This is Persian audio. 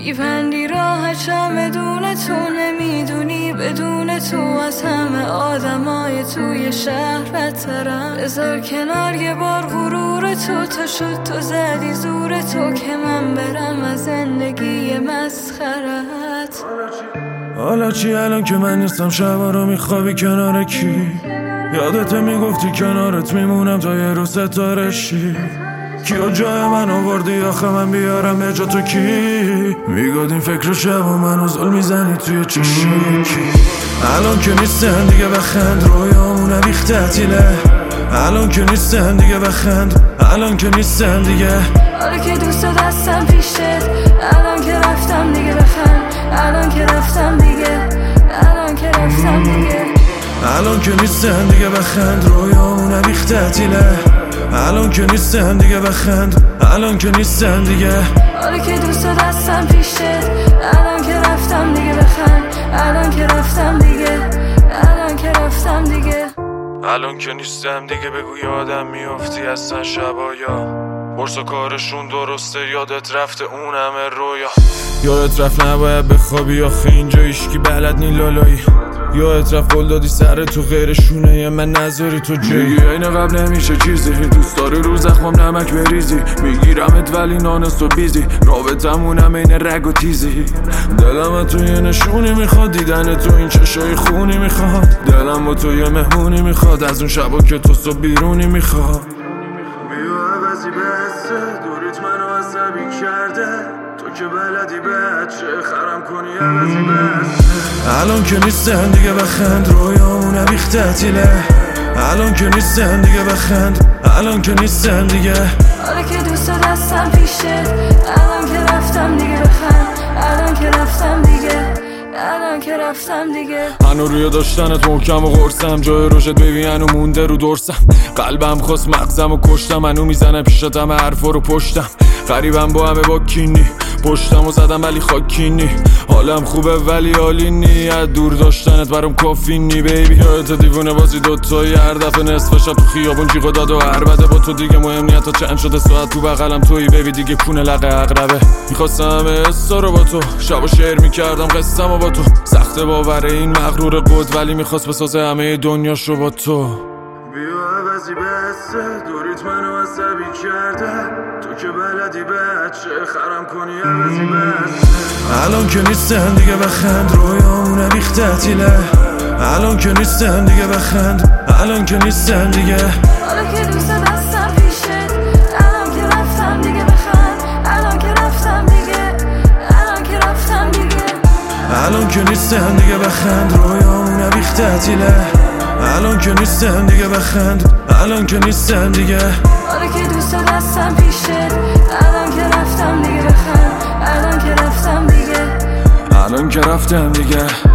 میبندی راه چم بدون تو، نمیدونی بدون تو از همه آدمای توی شهر بدترم. بذار کنار یه بار غرور تو، تا شد تو زدی زور تو که من برم از زندگی مسخرت. حالا چی الان که من نیستم، شبا رو میخوابی کنار کی؟ یادت میگفتی کنارت میمونم تا یه رو ستاره شی. کیو جای من آوردی آخه من بیارم به جا تو کی؟ میگاد این فکر شب و منو زل میزنی توی چشم کی؟ الان که نیستن دیگه بخند، رویامون بیخ تعطیله. الان که نیستن دیگه بخند، الان که نیستن دیگه. حالا که دوست دستم پیشت، الان که رفتم دیگه بخند، الان که رفتم دیگه، الان که رفتم دیگه. الان که نیستن دیگه بخند، رویامون بیخ تعطیله. الان که نیستن دیگه بخند، الان که نیستن دیگه. حالا که دوست دستم پیشت، الان که رفتم دیگه بخند، الان که رفتم دیگه، الان که رفتم دیگه. الان که نیستم دیگه بگو یادم میافتی اصلا شبایا. برس و کارشون درسته، یادت رفته اون همه رویا. یادت رفت نباید بخوابی آخه اینجا ایشکی بلد نی لالایی. یادت رفت قول دادی سر تو غیرشونه یه من نذاری تو جایی. این قبل نمیشه چیزی، دوست داری رو زخمم نمک بریزی. میگیرمت ولی نانست و بیزی، رابطمونم این رگ و تیزی. دلم تو یه نشونی میخواد، دیدن تو این چشای خونی میخواد. دلم با تو یه مهمونی میخواد، از اون شبا که تو صبح بیرونی میخواد. بیا عوضی بسته دوریت منو عصبی کرده، تو که بلدی بچه خرم کنی عوضی بسته. الان که نیستن دیگه بخند، رویامون بیخ تعطیله. الان که نیستن دیگه بخند، الان که نیستن دیگه. حالا که دوست دستم پیشت، الان که رفتم دیگه بخند، الان که رفتم دیگه، الان که رفتم دیگه. هنو روی داشتنت محکم و قرصم، جای روشت ببین هنو مونده رو درسم. قلبم خواست مغزم و کشتم، هنو میزنم پیشت همه حرفا رو پشتم. غریبم با همه با کینی، پشتم و زدم ولی خاکینی. حالم خوبه ولی حالی نی، از دور داشتنت برام کافی نی بیبی. یادت دیوونه بازی دوتایی، هر دفعه نصف شب تو خیابون جیغ داد و عربده. با تو دیگه مهم نیت تا چند شده ساعت تو بغلم تویی بیبی، دیگه کونه لقه اقربه. میخواستم همه حسا رو با تو، شب و شعر میکردم قصم و با تو. سخته باور این مغرور قد ولی میخواست بسازه همه دنیاش رو با تو. بیا عوضی بسته دوریت منو عصبی کرده، تو که بلدی بچه خرم کنی عوضی بسته. الان که نیستن دیگه بخند، رویامون بیخ تعطیله. الان که نیستن دیگه بخند، الان که نیستن دیگه. حالا که دوست دستم پیشت، الان که رفتم دیگه بخند، الان که رفتم دیگه، الان که رفتم دیگه. الان که نیستن دیگه بخند، رویامون بیخ تعطیله. الان که نیستن دیگه بخند، الان که نیستن دیگه. حالا که دوست دستم پیشت، الان که رفتم دیگه بخند، الان که رفتم دیگه، الان که رفتم دیگه.